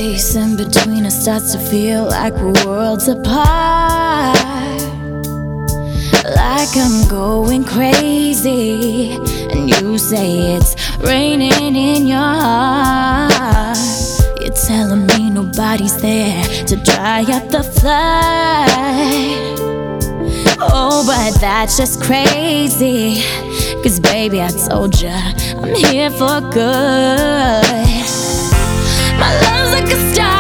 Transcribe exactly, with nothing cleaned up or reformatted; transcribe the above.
space in between us starts to feel like we're worlds apart. Like I'm going crazy, and you say it's raining in your heart. You're telling me nobody's there to dry up the flood. Oh, but that's just crazy, 'cause baby, I told ya I'm here for good. My love's like a star